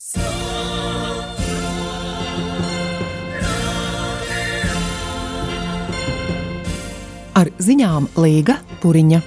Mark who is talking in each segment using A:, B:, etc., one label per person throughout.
A: Ar ziņām Līga Puriņa.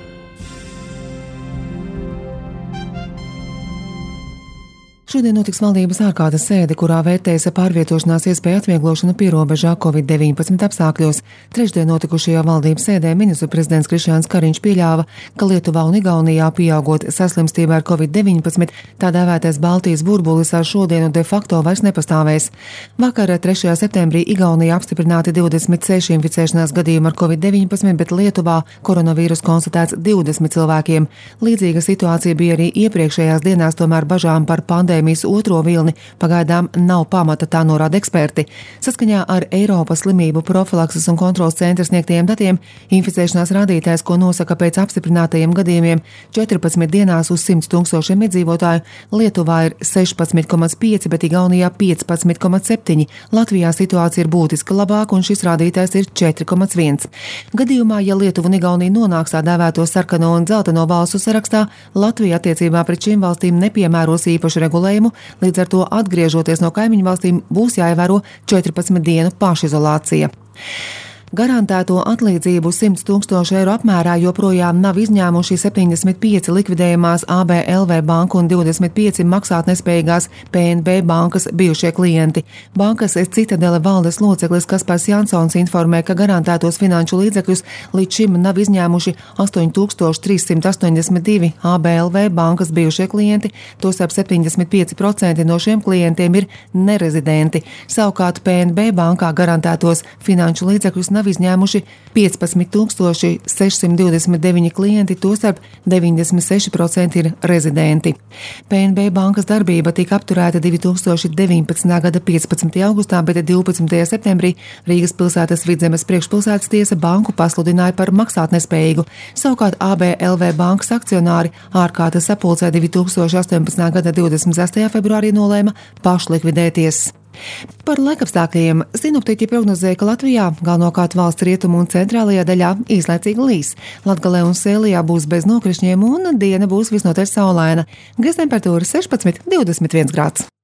A: Šodien notiks valdības ārkārtas sēde, kurā vērtēs pārvietošanās iespēju atvieglošanu pierobežā Covid-19 apstākļos. Trešdien notikušajā valdības sēdē ministru prezidents Krišjāns Kariņš pieļāva, ka Lietuvā un Igaunijā pieaugot saslimstībai ar Covid-19, tā dēvētais Baltijas burbulis ar šodienu de facto vairs nepastāvēs. Vakar 3. septembrī Igaunijā apstiprināti 26 inficēšanās gadījumi ar Covid-19, bet Lietuvā koronavīrus konstatēts 20 cilvēkiem. Līdzīga situācija bija arī iepriekšējās dienās, tomēr bažām par pandēmijas otro vilni pagaidām nav pamata, tā norāda eksperti. Saskaņā ar Eiropas slimību profilakses un kontrolas centra sniegtajiem datiem, inficēšanās rādītājs, ko nosaka pēc apstiprinātajiem gadījumiem 14 dienās uz 100 tūkstošiem iedzīvotāju, Lietuvā ir 16,5, bet Igaunijā 15,7. Latvijā situācija ir būtiski labāka un šis rādītājs ir 4,1. Gadījumā, ja Lietuva un Igaunija nonāks tā dēvēto sarkano un dzelteno valstu sarakstā, Latvija attiecībā pret šīm valstīm nepiemēros īpašu regulējumu. Līdz ar to, atgriežoties no kaimiņu valstīm, būs jāievēro 14 dienu pašizolācija. Garantēto atlīdzību 100 000 eiro apmērā joprojām nav izņēmuši 75 likvidējumās ABLV banku un 25 maksātnespējīgās PNB bankas bijušie klienti. Bankas Citadele valdes loceklis Kaspars Jansons informē, ka garantētos finanšu līdzekļus līdz šim nav izņēmuši 8382 ABLV bankas bijušie klienti, tostarp 75% no šiem klientiem ir nerezidenti. Savukārt PNB bankā garantētos finanšu līdzekļus nav izņēmuši 15 629 klienti, tostarp 96% ir rezidenti. PNB bankas darbība tika apturēta 2019. gada 15. augustā, bet 12. septembrī Rīgas pilsētas Vidzemes priekšpilsētas tiesa banku pasludināja par maksātnespējīgu. Savukārt ABLV bankas akcionāri ārkārtas sapulcē 2018. gada 26. februārī nolēma pašlikvidēties. Par laikapstākļiem sinoptiķi prognozēja, ka Latvijā galvenokārt valsts rietumu un centrālajā daļā īslaicīgi līs. Latgalē un Sēlijā būs bez nokrišņiem un diena būs visnotaļ saulaina. Gaisa temperatūra 16–21 grāds.